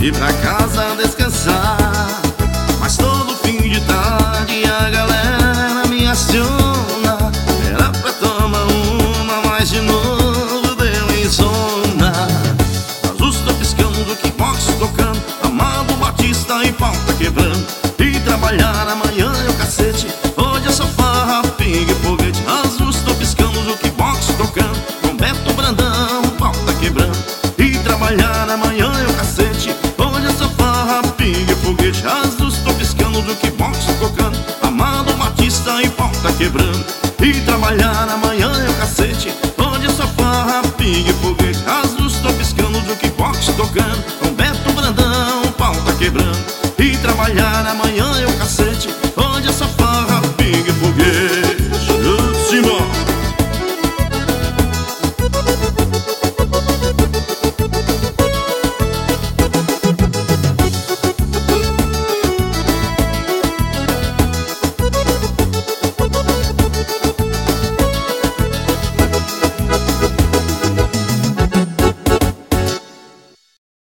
ir pra casa descansar. Mas todo fim de tarde a galera me aciona. Era pra tomar uma, mas de novo deu insônia. As luzes tão piscando, do kickbox tocando, Amado Batista e pau tá quebrando. E trabalhar amanhã é o cacete, hoje é só farra, pinga e foguete. As luzes tão piscando, do kickbox tocando, com Beto Brandão o pau tá quebrando. E trabalhar amanhã é o cacete, hoje é só farra, pinga e foguete. As luzes tão piscando, do kickbox tocando, Amado Batista e pau tá quebrando. E trabalhar amanhã é o cacete, hoje é só farra, pinga e foguete. As luzes tão piscando, do kickbox tocando, com Beto Brandão o pau tá quebrando. E trabalhar amanhã é o cacete.